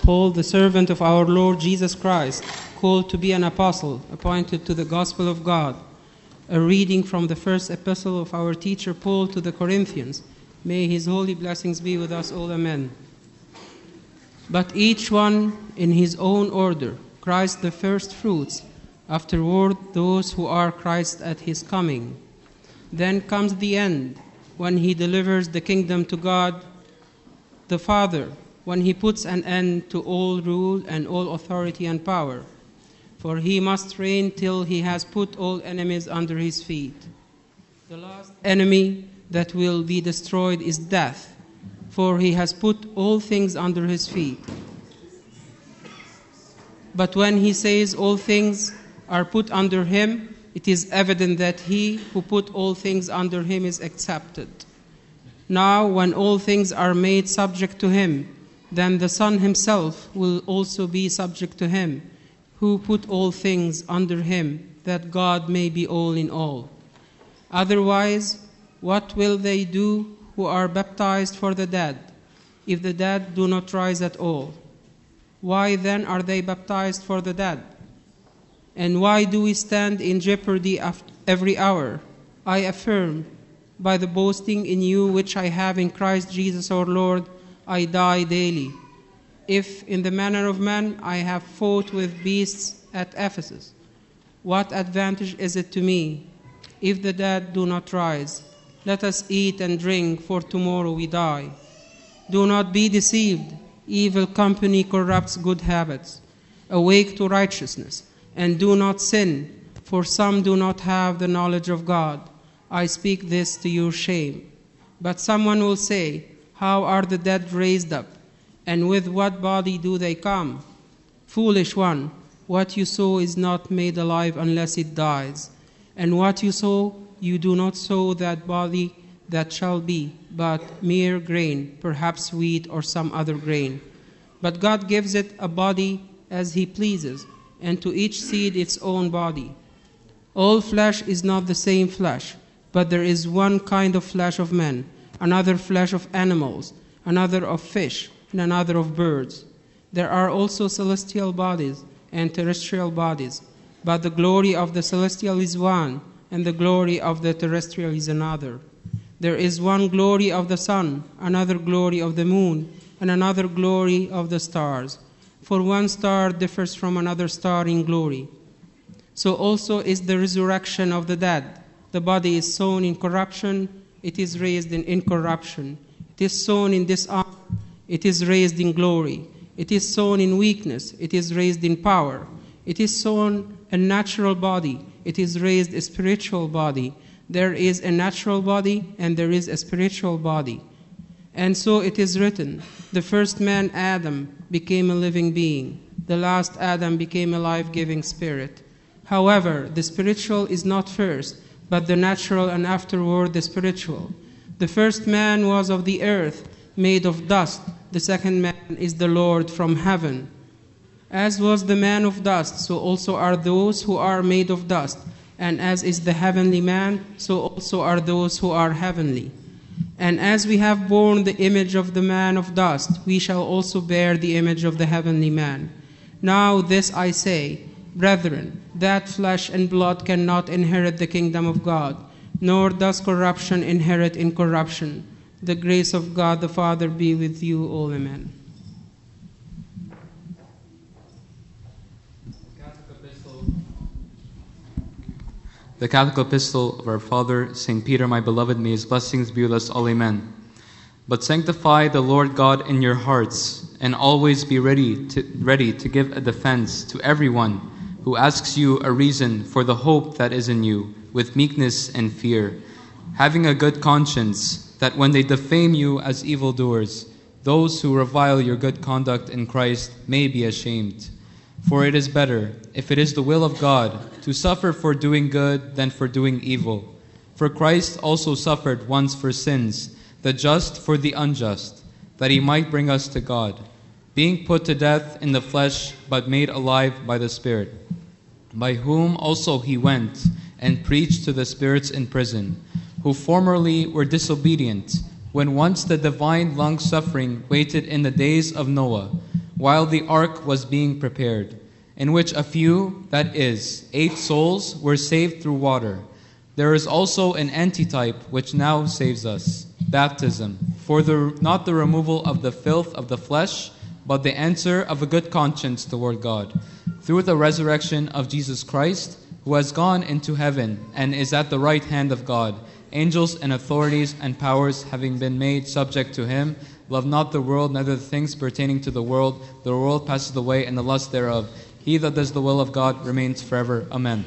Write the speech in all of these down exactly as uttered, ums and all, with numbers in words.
Paul, the servant of our Lord Jesus Christ, called to be an apostle, appointed to the gospel of God. A reading from the first epistle of our teacher Paul to the Corinthians. May his holy blessings be with us all. Amen. But each one in his own order, Christ the first fruits, afterward those who are Christ at his coming. Then comes the end, when he delivers the kingdom to God the Father, when he puts an end to all rule and all authority and power. For he must reign till he has put all enemies under his feet. The last enemy that will be destroyed is death, for he has put all things under his feet. But when he says all things are put under him, it is evident that he who put all things under him is accepted. Now, when all things are made subject to him, then the Son himself will also be subject to him, who put all things under him, that God may be all in all. Otherwise, what will they do who are baptized for the dead, if the dead do not rise at all? Why then are they baptized for the dead? And why do we stand in jeopardy every hour? I affirm, by the boasting in you which I have in Christ Jesus our Lord, I die daily. If in the manner of men I have fought with beasts at Ephesus, what advantage is it to me? If the dead do not rise, let us eat and drink, for tomorrow we die. Do not be deceived. Evil company corrupts good habits. Awake to righteousness, and do not sin, for some do not have the knowledge of God. I speak this to your shame. But someone will say, how are the dead raised up? And with what body do they come? Foolish one, what you sow is not made alive unless it dies. And what you sow, you do not sow that body that shall be, but mere grain, perhaps wheat or some other grain. But God gives it a body as he pleases, and to each seed its own body. All flesh is not the same flesh, but there is one kind of flesh of men, another flesh of animals, another of fish, and another of birds. There are also celestial bodies and terrestrial bodies, but the glory of the celestial is one, and the glory of the terrestrial is another. There is one glory of the sun, another glory of the moon, and another glory of the stars. For one star differs from another star in glory. So also is the resurrection of the dead. The body is sown in corruption, it is raised in incorruption. It is sown in dishonor, it is raised in glory. It is sown in weakness, it is raised in power. It is sown a natural body, it is raised a spiritual body. There is a natural body and there is a spiritual body. And so it is written, the first man, Adam, became a living being. The last Adam became a life-giving spirit. However, the spiritual is not first, but the natural, and afterward the spiritual. The first man was of the earth, made of dust. The second man is the Lord from heaven. As was the man of dust, so also are those who are made of dust. And as is the heavenly man, so also are those who are heavenly. And as we have borne the image of the man of dust, we shall also bear the image of the heavenly man. Now this I say, brethren, that flesh and blood cannot inherit the kingdom of God, nor does corruption inherit incorruption. The grace of God the Father be with you all. Amen. The Catholic Epistle of our Father, Saint Peter, my beloved, may his blessings be with us all. Amen. But sanctify the Lord God in your hearts, and always be ready to, ready to give a defense to everyone who asks you a reason for the hope that is in you, with meekness and fear, having a good conscience, that when they defame you as evildoers, those who revile your good conduct in Christ may be ashamed. For it is better, if it is the will of God, to suffer for doing good than for doing evil. For Christ also suffered once for sins, the just for the unjust, that he might bring us to God, being put to death in the flesh, but made alive by the Spirit, by whom also he went and preached to the spirits in prison, who formerly were disobedient, when once the divine long-suffering waited in the days of Noah, while the ark was being prepared, in which a few, that is, eight souls, were saved through water. There is also an antitype which now saves us, baptism, for the, not the removal of the filth of the flesh, but the answer of a good conscience toward God, through the resurrection of Jesus Christ, who has gone into heaven and is at the right hand of God, angels and authorities and powers having been made subject to him. Love not the world, neither the things pertaining to the world. The world passes away and the lust thereof. He that does the will of God remains forever. Amen.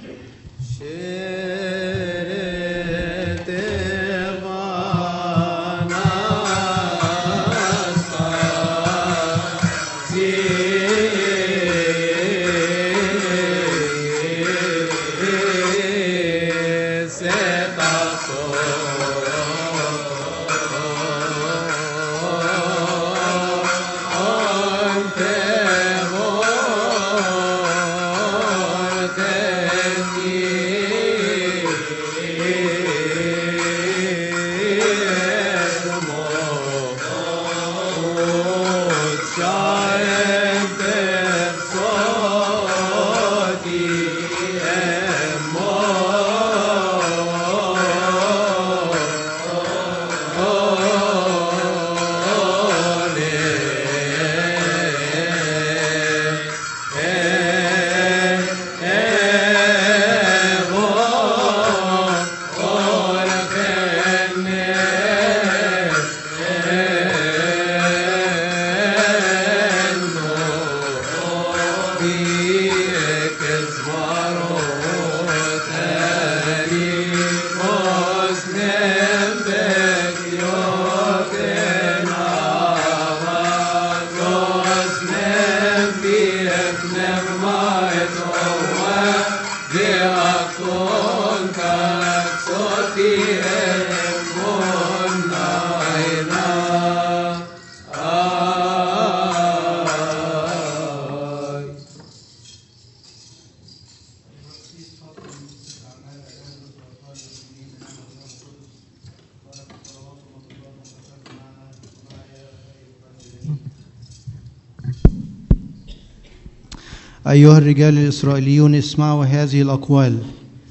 أيها الرجال الإسرائيليون اسمعوا هذه الأقوال.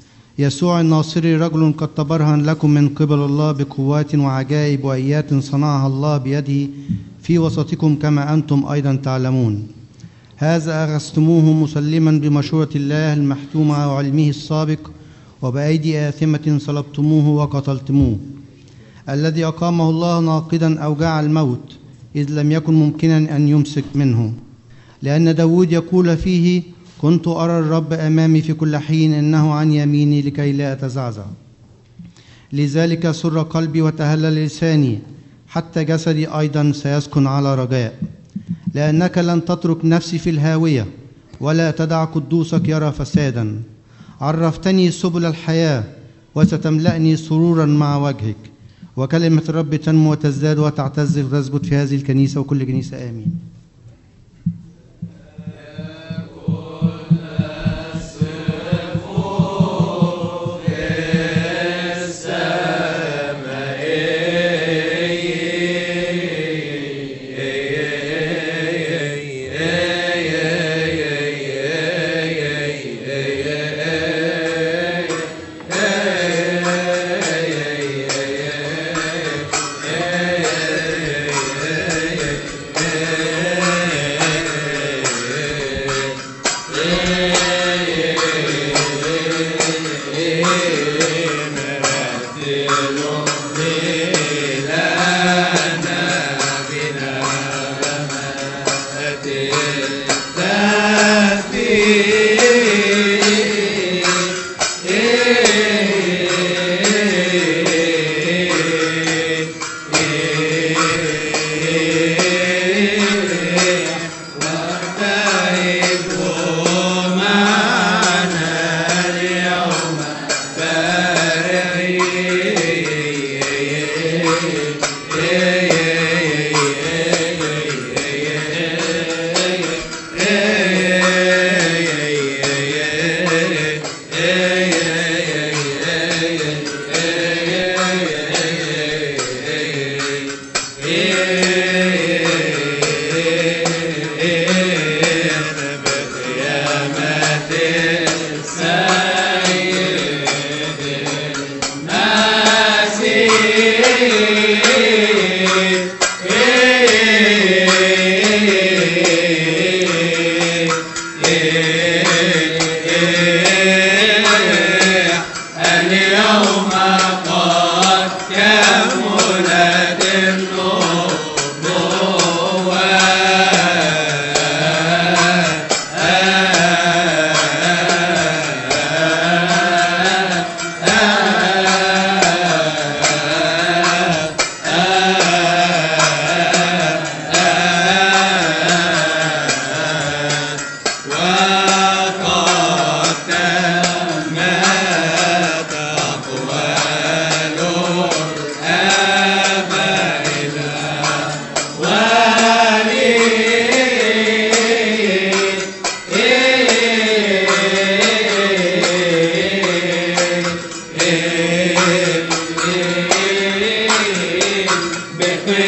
يسوع الناصري رجل قد تبرهن لكم من قبل الله بقوات وعجائب وآيات صنعها الله بيده في وسطكم كما أنتم أيضا تعلمون. هذا أخذتموه مسلما بمشورة الله المحتومة وعلمه السابق، وبأيدي آثمة صلبتموه وقتلتموه، الذي أقامه الله ناقدا أوجاع الموت، إذ لم يكن ممكنا أن يمسك منه. لأن داود يقول فيه: كنت أرى الرب أمامي في كل حين، إنه عن يميني لكي لا أتزعزع. لذلك سر قلبي وتهلل لساني، حتى جسدي أيضا سيسكن على رجاء. لأنك لن تترك نفسي في الهاوية، ولا تدع قدوسك يرى فسادا. عرفتني سبل الحياة، وستملأني سرورا مع وجهك. وكلمة الرب تنمو وتزداد وتعتز وتثبت في هذه الكنيسة وكل كنيسة. آمين. Yeah.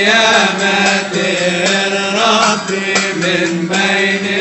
قيامة الرب من بين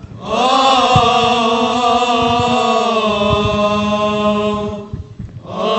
Oh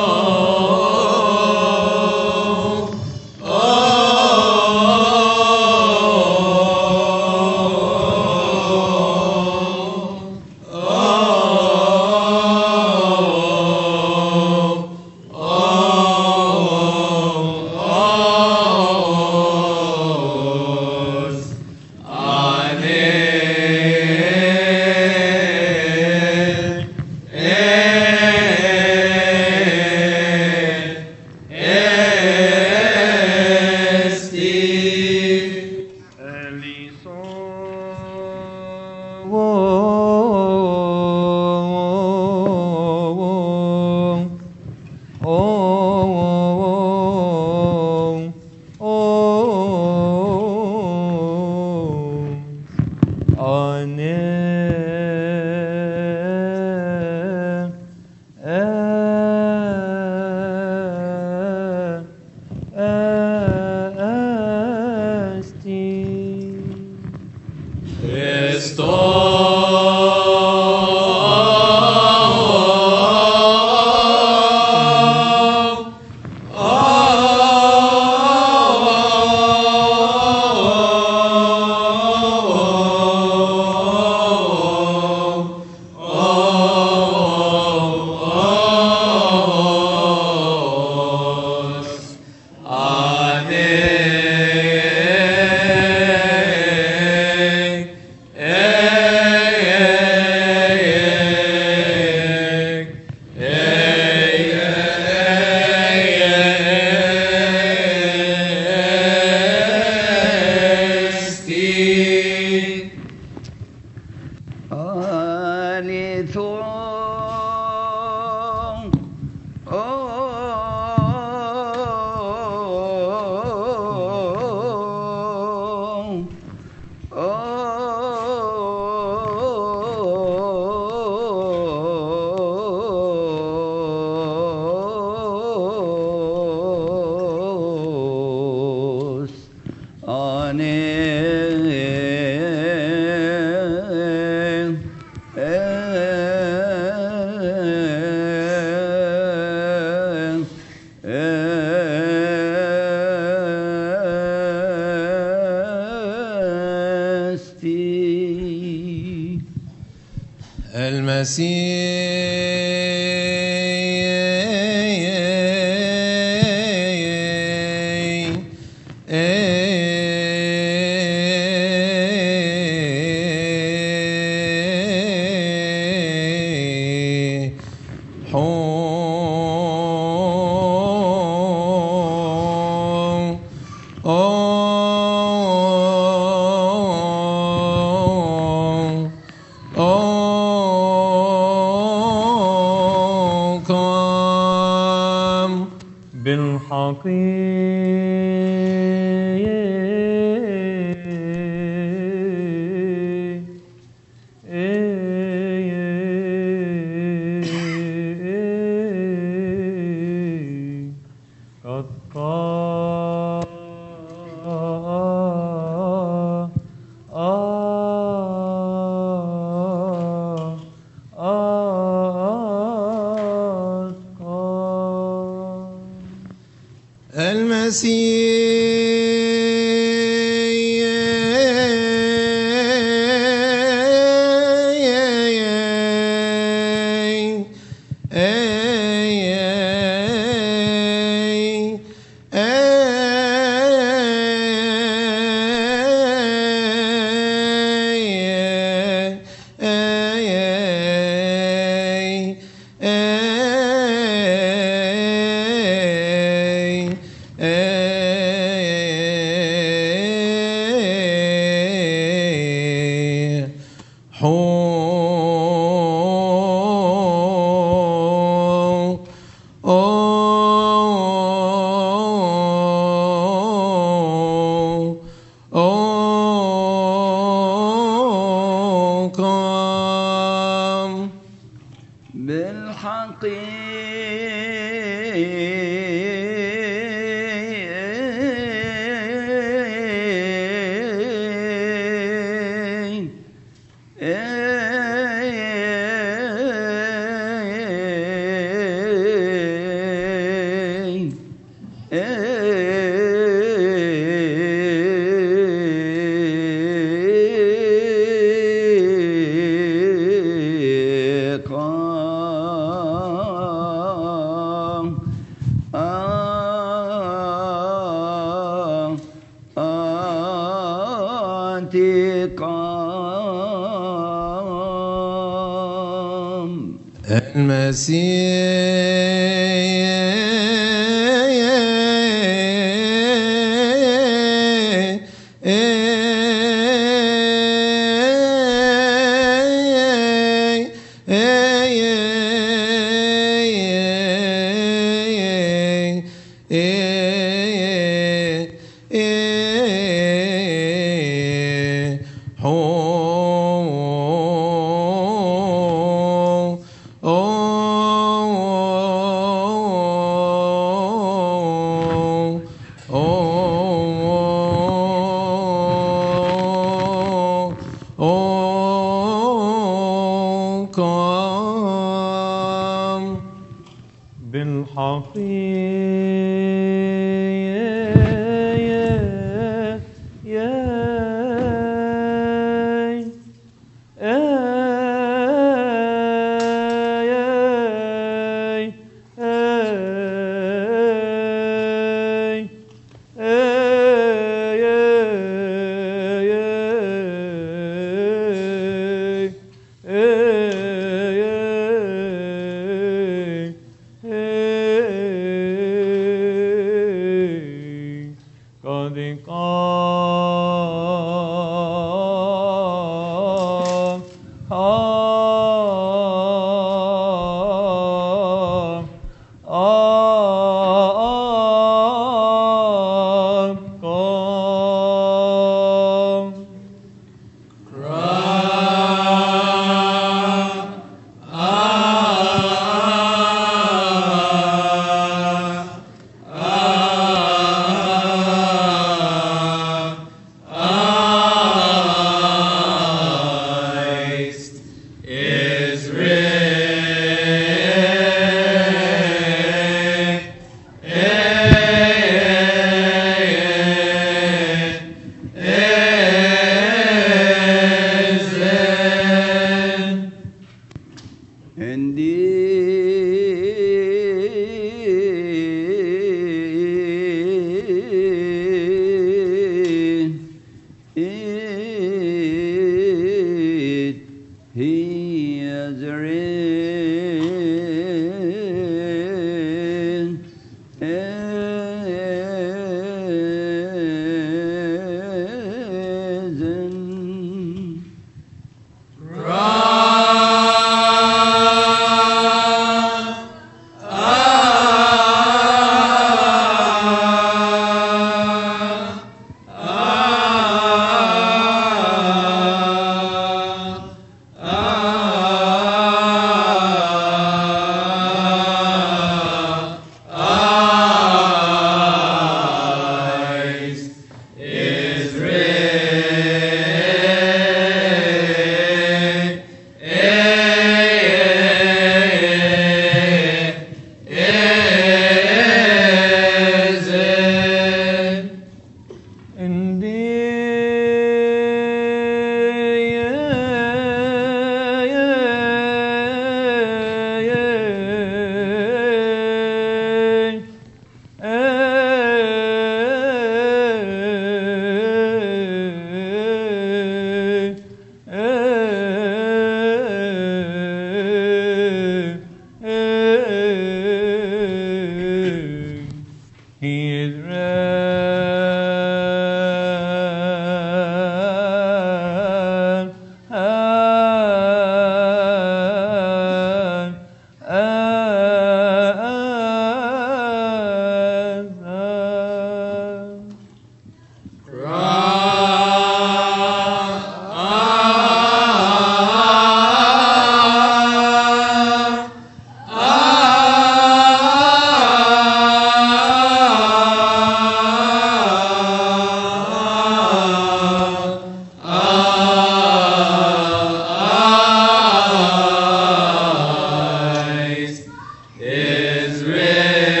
is reign.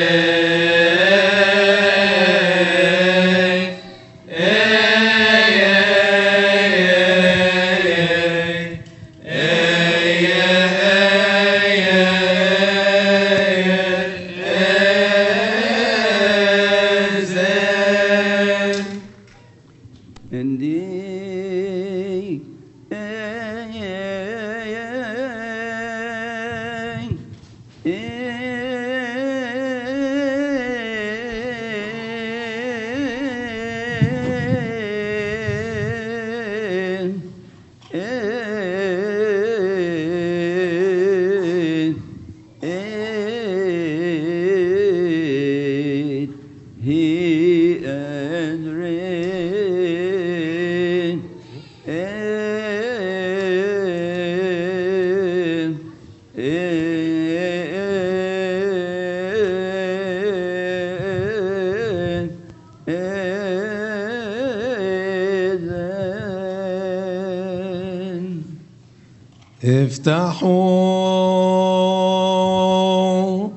افتحوا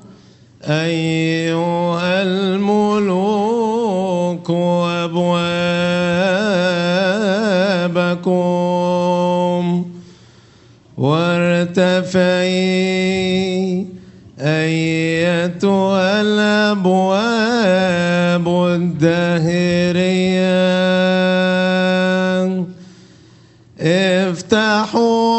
أيها الملوك أبوابكم وارتفعي أيتها الأبواب الداهرية افتحوا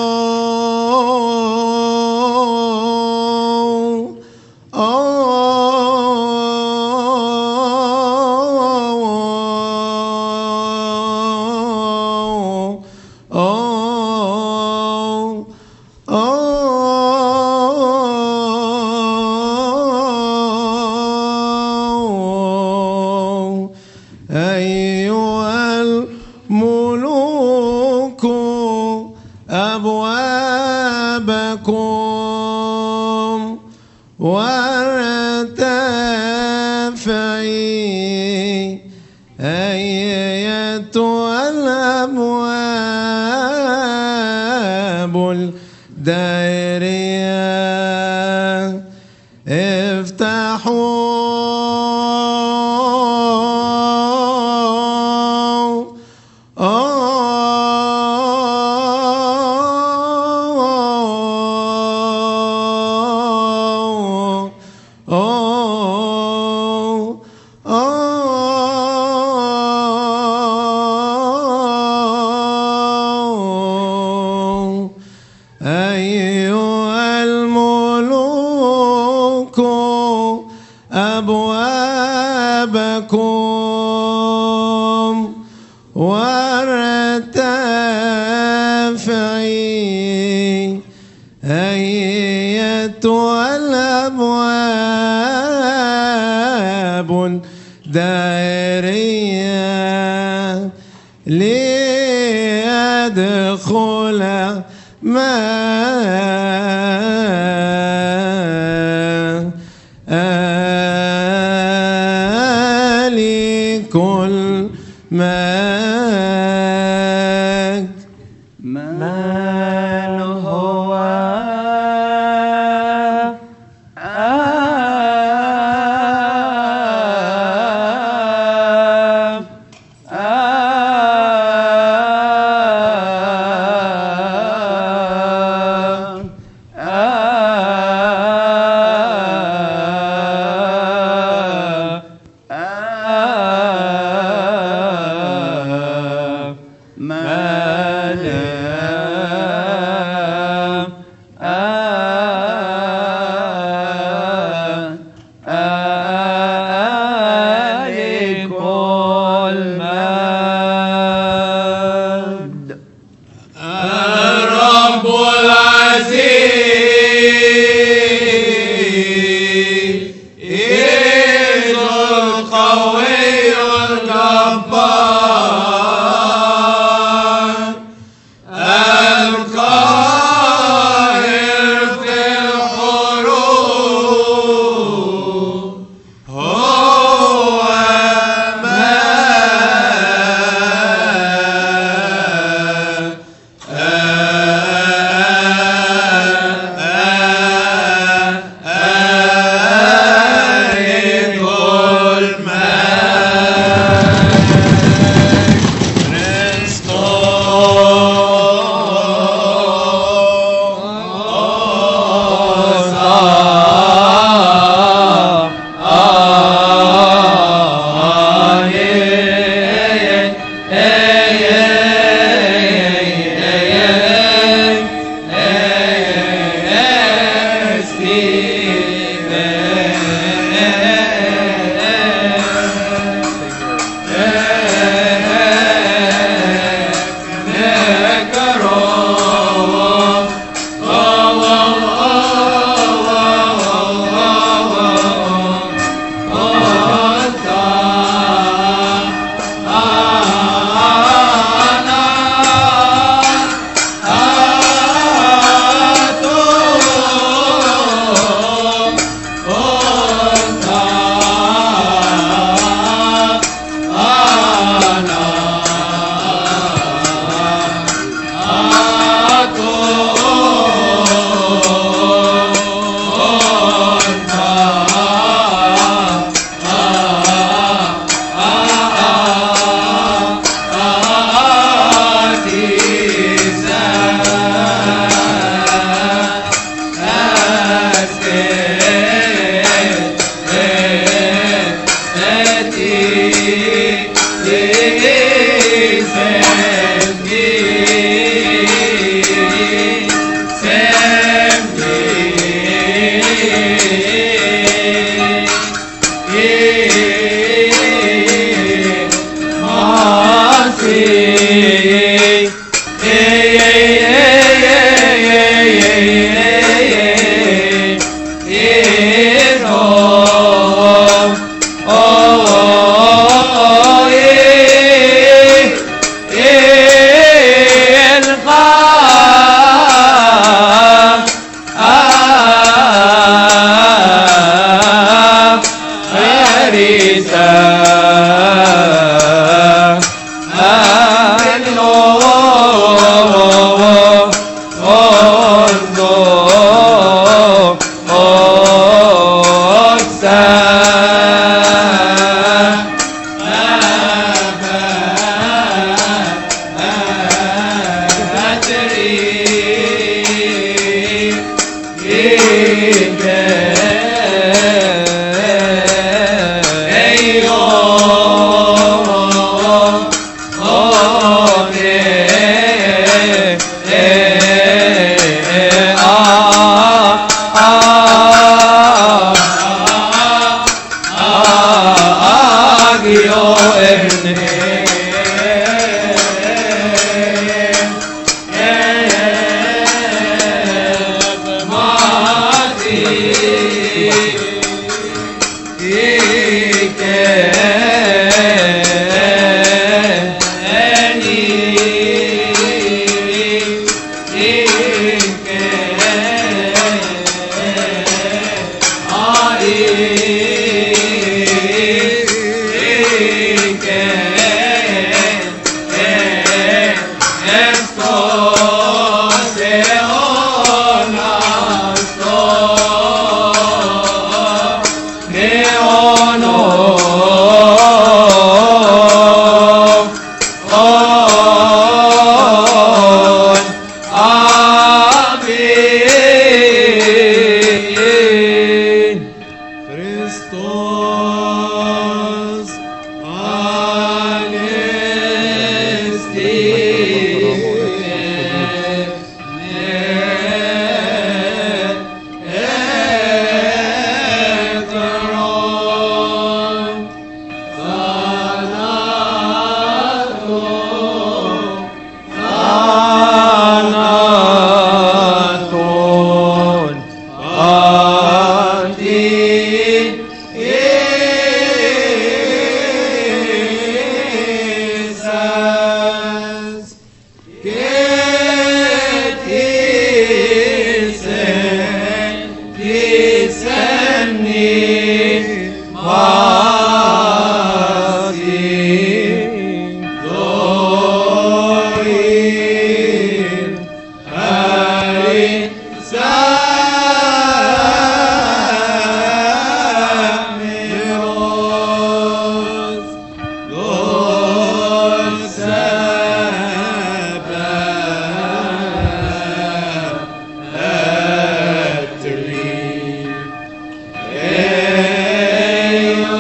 أبوابكم وارتفعي أيتها الأبواب الدائرية افتحوا أيها الملوك أبوابكم وارتفعي أيتها الأبواب الدائرية ليدخل ما آلي كل مجد من هو Hey,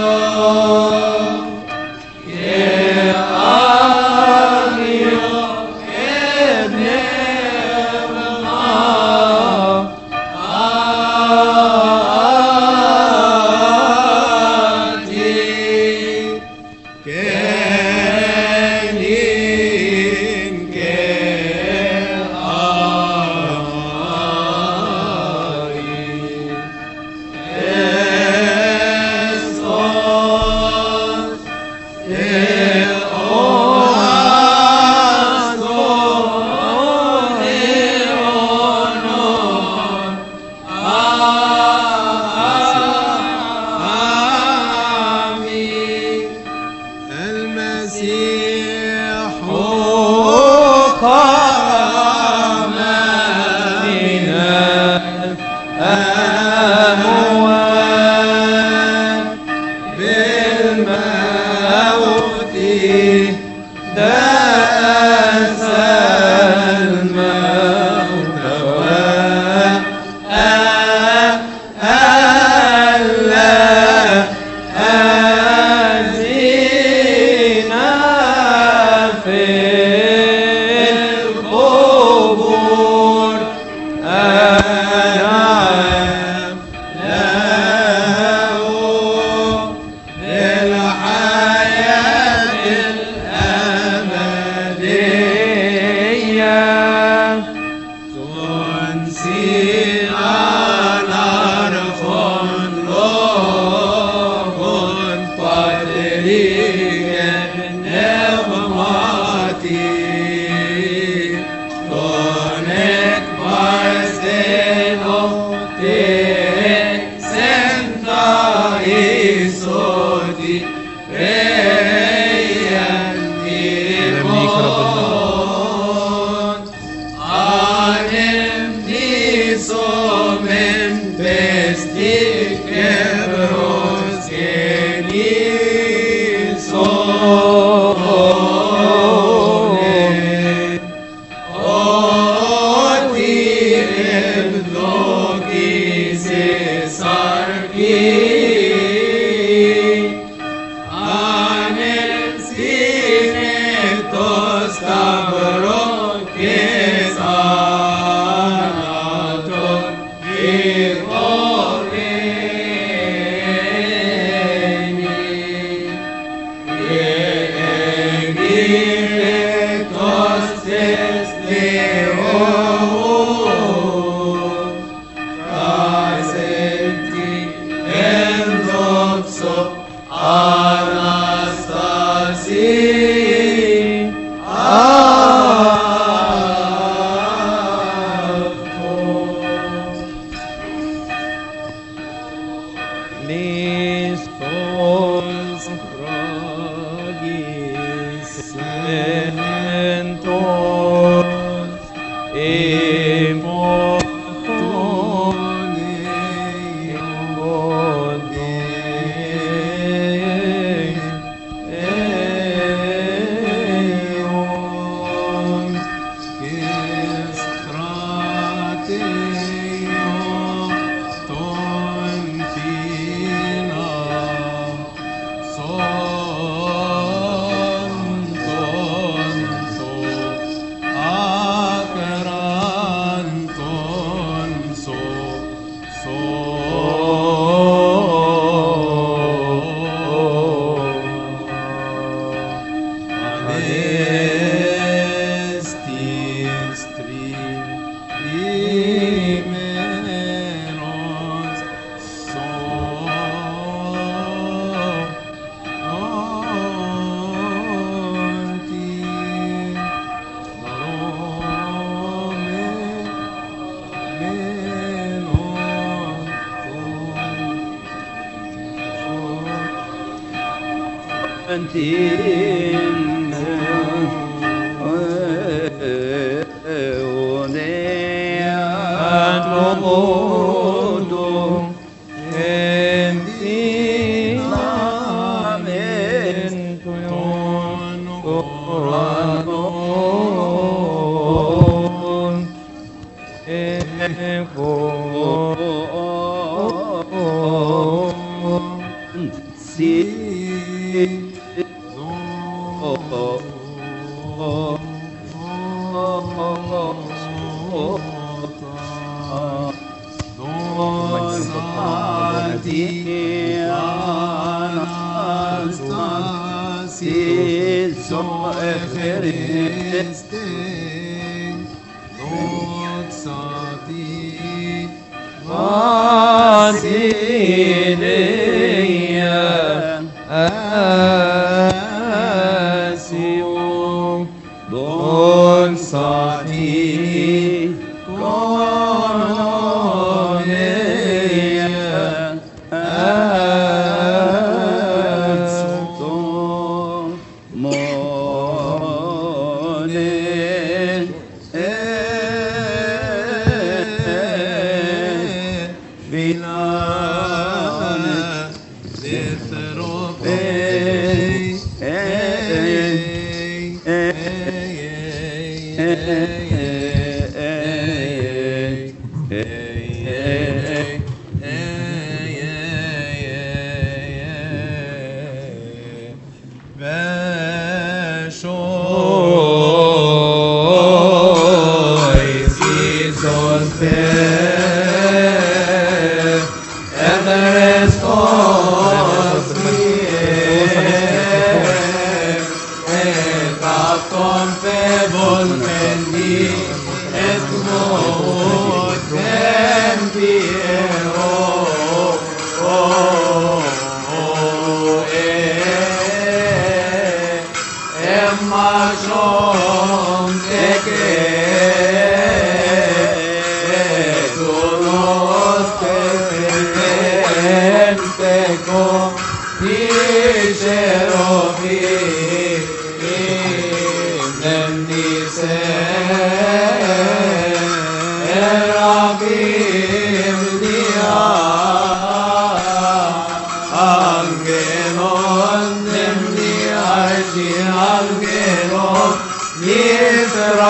Erabim diya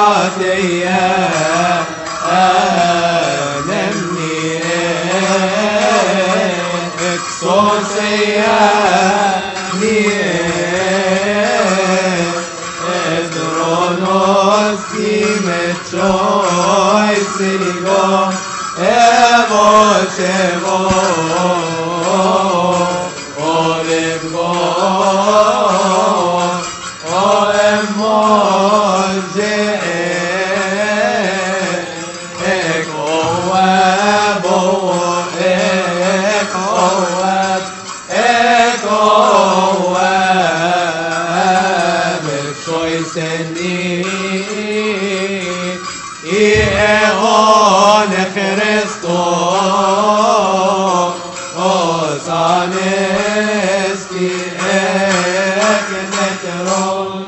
خطية ألمني إكسوسية إدرونوس كيمتشوي سيغو Evo Shevo Olive Go O Emoje Eko Webo Eko Web Eko Web Choiseni Iehon Christos Osaneski Eknetron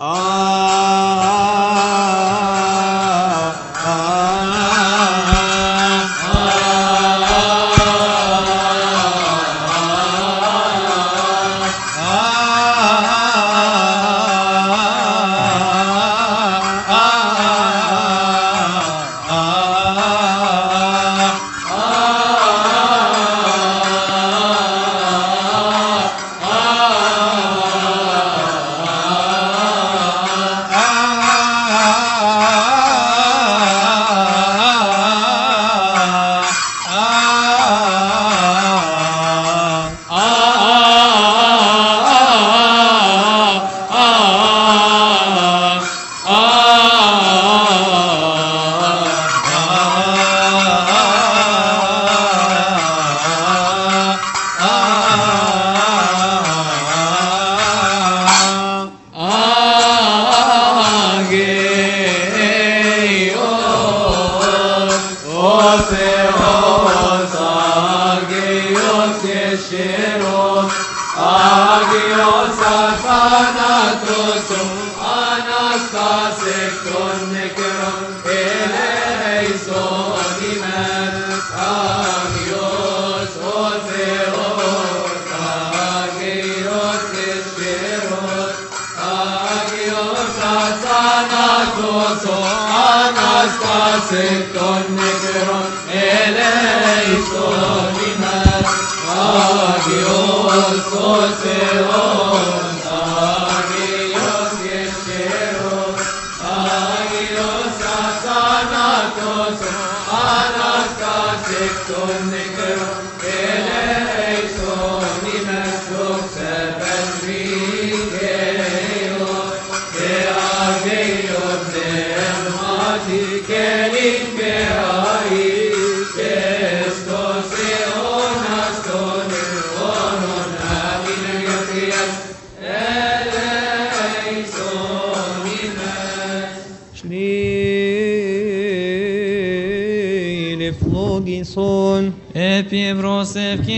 Epibros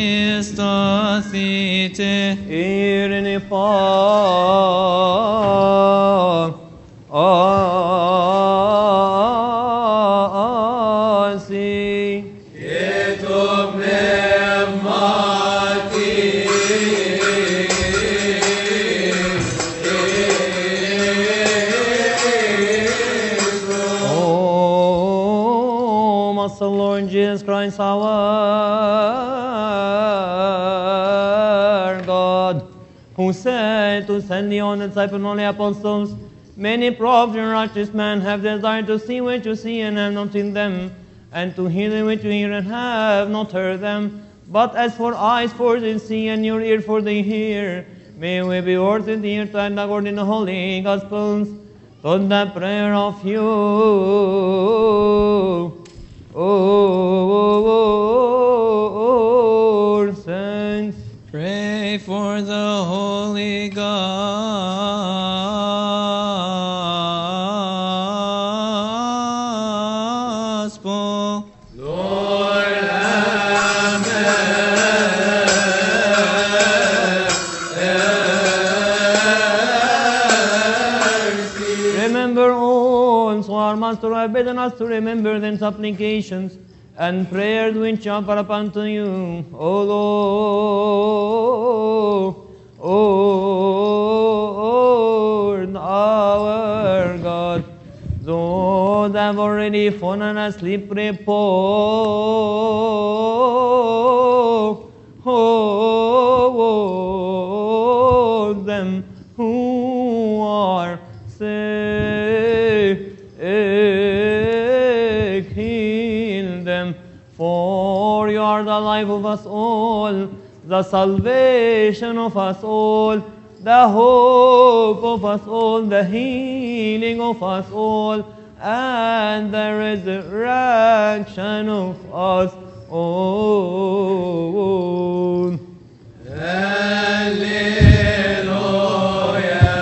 evkistosite Irni pa asi Etub nemati Oh, Master Lord Jesus Christ our God, who said to send the only disciples and only apostles, many prophets and righteous men have desired to see what you see and have not seen them, and to hear them which you hear and have not heard them. But as for eyes for they see and your ear for they hear, may we be worthy to hear and according to the holy Gospels, to the prayer of you. Oh, saints, Pray for the Holy Gospel. Lord, have mercy. Remember also our Master have bidden us to remember the supplications and prayers which offer up unto you, O Lord, O Lord, our God, though already fallen asleep, repose them who are sick, heal them, for you are the life of us all, the salvation of us all, the hope of us all, the healing of us all, and the resurrection of us all. Alleluia,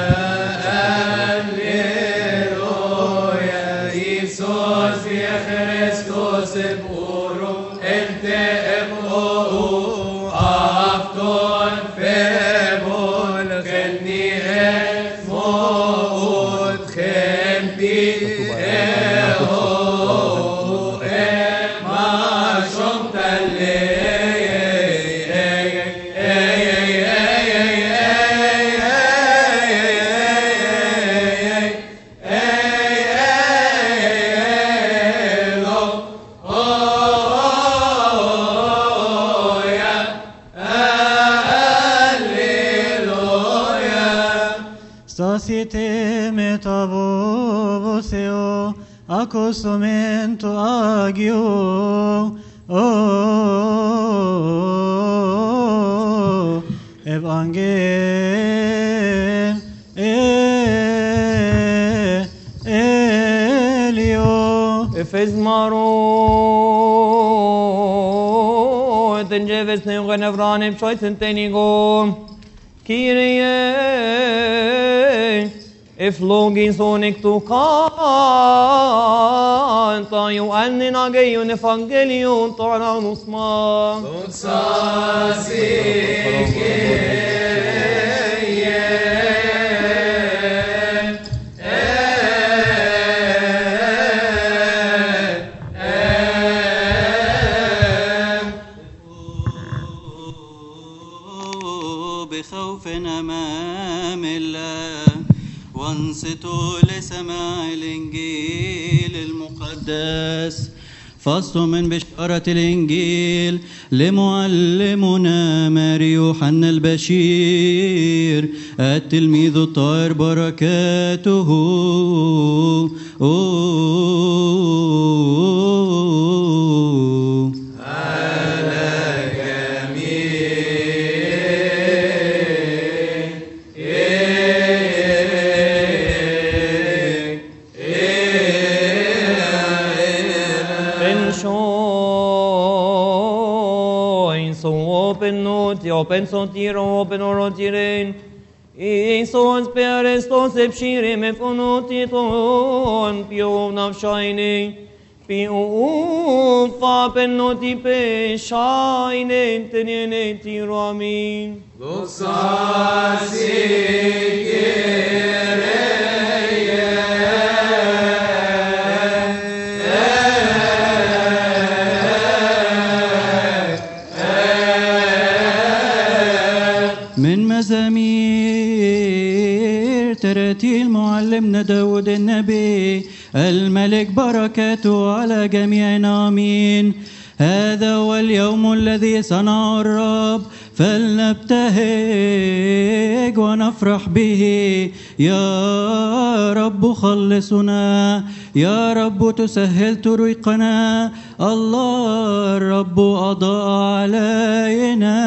alleluia, Iisus ya Christus buru, ente ebqo, afton febol, khenni esmout, khenbi eho, ema shomtalle. Sasite metavoseo, accostamento agio, oh, evangel, elio. Efes maro, den jeves neugen evranim schoiten tenigo, Kyrie, if login sonic to canta, you annin ageion evangelion taranus ma. بخوف أمام الله وانصتوا لسماع الإنجيل المقدس. فصل من بشارة الإنجيل لمعلمنا ماري يوحنا البشير التلميذ الطاهر بركاته. Open sotiro, open orotiren, in sons perestos epshirim efonotiton, pio navshaine, pio fapen notipe, shaine, tenene tiroamin. من مزامير تراتيل معلمنا داود النبي الملك بركاته على جميعنا آمين. هذا هو اليوم الذي صنعه الرب فلنبتهج ونفرح به. يا رب خلصنا، يا رب تسهل طريقنا، الله الرب أضاء علينا.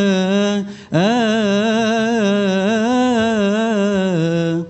آه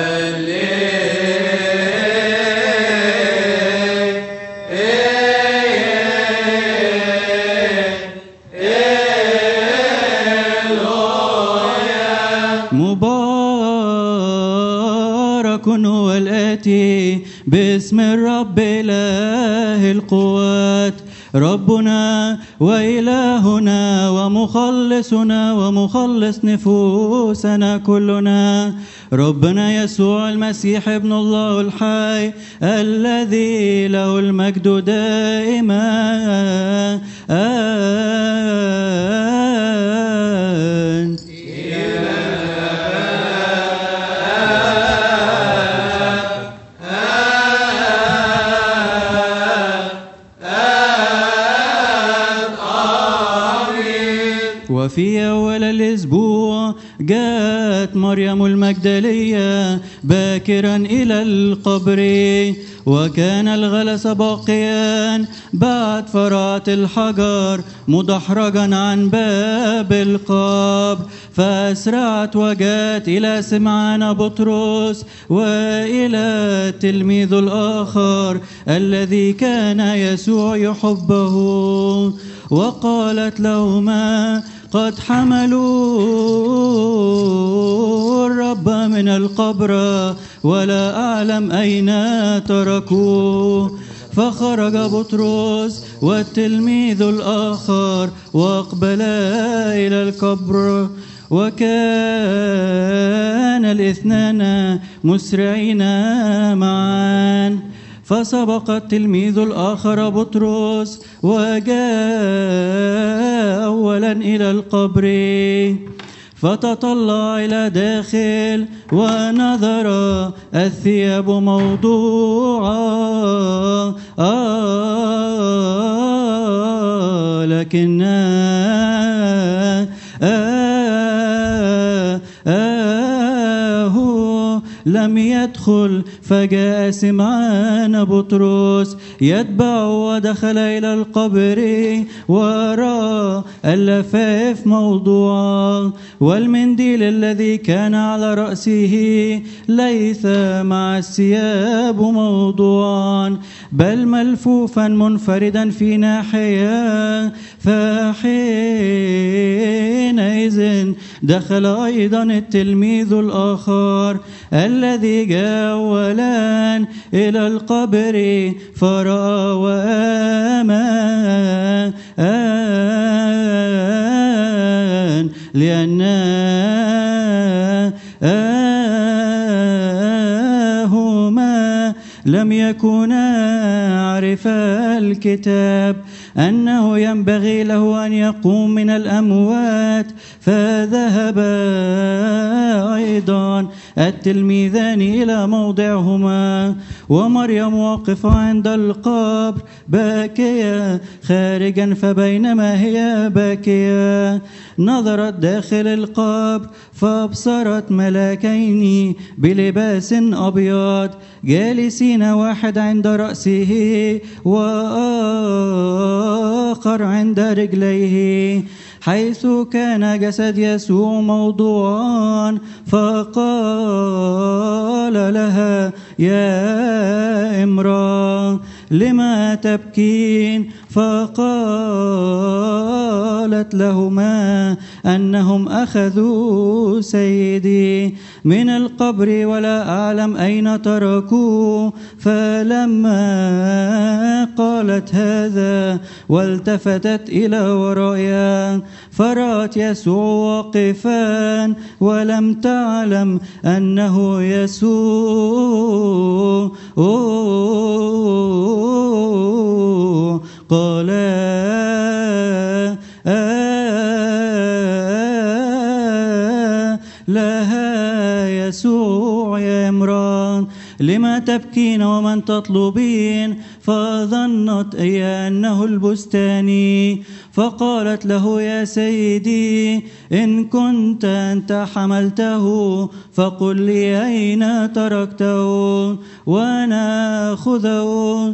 مبارك هو الآتي باسم الرب إله القوات، ربنا وإلهنا ومخلصنا ومخلص نفوسنا كلنا، ربنا يسوع المسيح ابن الله الحي الذي له المجد دائما. آمين. وفي أول الأسبوع جاءت مريم المجدلية باكرا إلى القبر، وكان الغلس باقيا بعد فرات الحجر مدحرجا عن باب القبر، فأسرعت وجاءت إلى سمعان بطرس وإلى التلميذ الآخر الذي كان يسوع يحبه، وقالت لهما: قد حملوا الرب من القبر ولا أعلم أين تركوه. فخرج بطرس والتلميذ الآخر وأقبلا إلى القبر، وكان الاثنان مسرعين معا. فسبق التلميذ الآخر بطرس وجاء أولا إلى القبر، فتطلع إلى داخل ونظر الثياب موضوعة، آه لكن آه آه آه لم يدخل. فجاء سمعان بطرس يتبع ودخل إلى القبر ورأى اللفاف موضوعا، والمنديل الذي كان على رأسه ليس مع الثياب موضوعا، بل ملفوفا منفردا في ناحية. فحينئذ دخل أيضا التلميذ الآخر الذي جاء أولا إلى القبر فرأى وآمن، لأنهما لم يكونا عرفا الكتاب أنه ينبغي له أن يقوم من الأموات، فذهب أيضا التلميذان إلى موضعهما، ومريم واقفة عند القبر باكية خارجا. فبينما هي باكية نظرت داخل القبر فأبصرت ملاكين بلباس أبيض جالسين، واحد عند رأسه وآخر عند رجليه، حيث كان جسد يسوع موضوعا. فقال لها: يا امرأة لما تبكين؟ فقالت لهما أنهم أخذوا سيدي من القبر ولا أعلم أين تركوه. فلما قالت هذا والتفتت إلى ورائها فرأت يسوع واقفا، ولم تعلم أنه يسوع. قال لها يسوع: يا امرأة لما تبكين ومن تطلبين؟ فظنت هي أنه البستاني، فقالت له: يا سيدي إن كنت أنت حملته فقل لي أين تركته وأنا أخذه.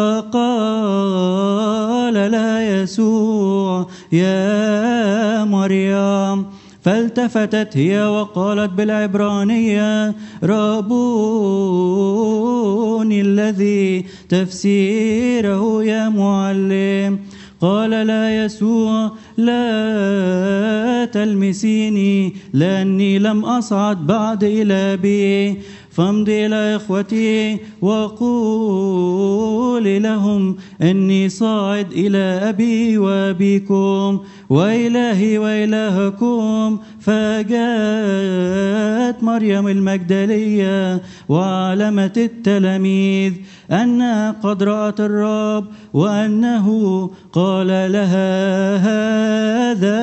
فقال لها يسوع: يا مريم. فالتفتت هي وقالت بالعبرانية: ربوني، الذي تفسيره يا معلم. قال لا يسوع: لا تلمسيني لأني لم أصعد بعد إلى أبي، فامضي إلى إخوتي وقول لهم إني صاعد إلى أبي وأبيكم وإلهي وإلهكم. فجاءت مريم المجدلية وعلمت التلاميذ أنها قد رأت الرب وأنه قال لها هذا.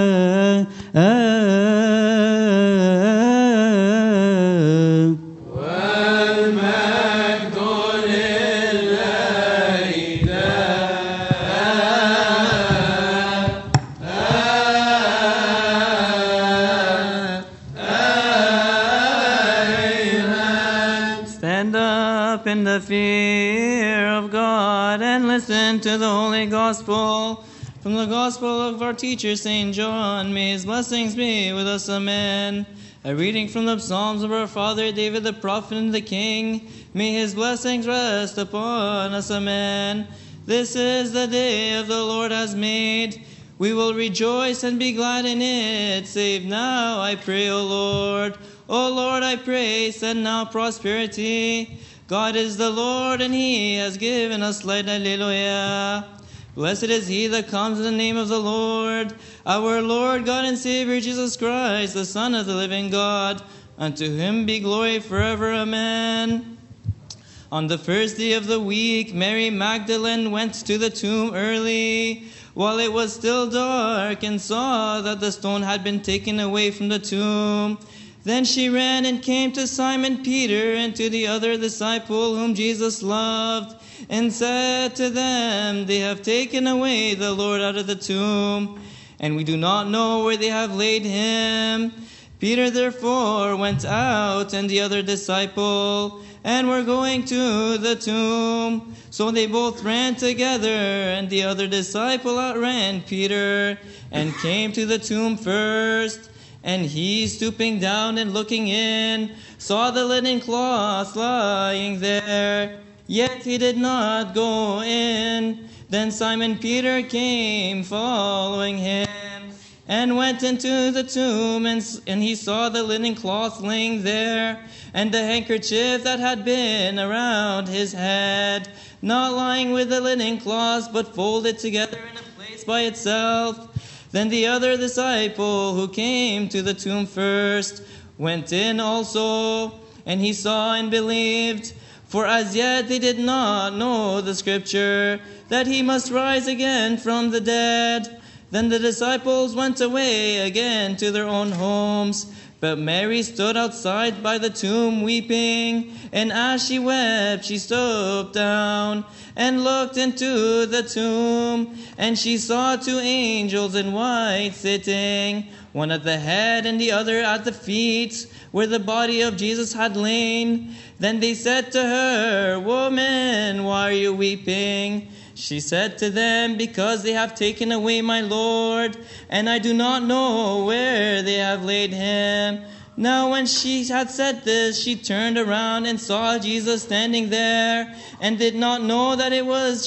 آه والمجد لله دائما. in the fear of God and listen to the Holy Gospel. From the Gospel of our teacher, Saint John, may his blessings be with us. Amen. A reading from the Psalms of our father David the prophet and the king. May his blessings rest upon us. Amen. This is the day of the Lord has made. We will rejoice and be glad in it. Save now, I pray, O Lord. O Lord, I pray, send now prosperity. God is the Lord, and he has given us light. Alleluia. Blessed is he that comes in the name of the Lord. Our Lord, God and Savior, Jesus Christ, the Son of the living God. Unto him be glory forever. Amen. On the first day of the week, Mary Magdalene went to the tomb early, while it was still dark, and saw that the stone had been taken away from the tomb. Then she ran and came to Simon Peter and to the other disciple whom Jesus loved, and said to them, They have taken away the Lord out of the tomb, and we do not know where they have laid him. Peter therefore went out, and the other disciple, and were going to the tomb. So they both ran together, and the other disciple outran Peter, and came to the tomb first. And he, stooping down and looking in, saw the linen cloth lying there, yet he did not go in. Then Simon Peter came, following him, and went into the tomb, and, and he saw the linen cloth laying there, and the handkerchief that had been around his head, not lying with the linen cloth, but folded together in a place by itself. Then the other disciple, who came to the tomb first, went in also, and he saw and believed. For as yet they did not know the scripture, that he must rise again from the dead. Then the disciples went away again to their own homes. But Mary stood outside by the tomb weeping, and as she wept, she stooped down and looked into the tomb, and she saw two angels in white sitting, one at the head and the other at the feet, where the body of Jesus had lain. Then they said to her, Woman, why are you weeping? She said to them, Because they have taken away my Lord, and I do not know where they have laid him. Now when she had said this, she turned around and saw Jesus standing there, and did not know that it was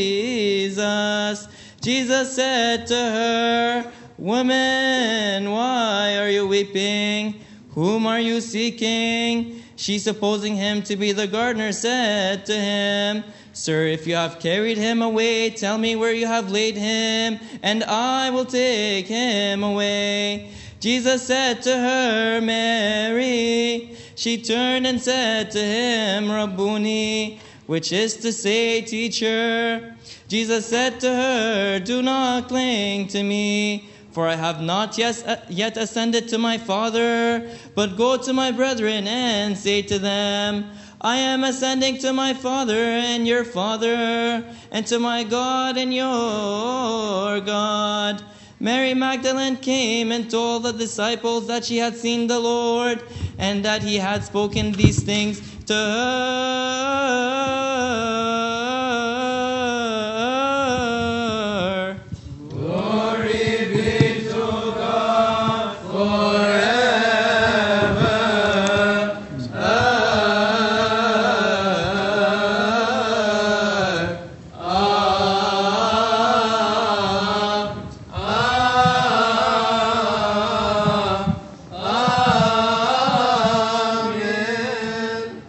Jesus. Jesus said to her, Woman, why are you weeping? Whom are you seeking? She, supposing him to be the gardener, said to him, Sir, if you have carried him away, tell me where you have laid him, and I will take him away. Jesus said to her, Mary. She turned and said to him, Rabboni, which is to say, Teacher. Jesus said to her, Do not cling to me, for I have not yet, yet ascended to my Father, but go to my brethren and say to them, I am ascending to my Father and your Father, and to my God and your God. Mary Magdalene came and told the disciples that she had seen the Lord, and that he had spoken these things to her.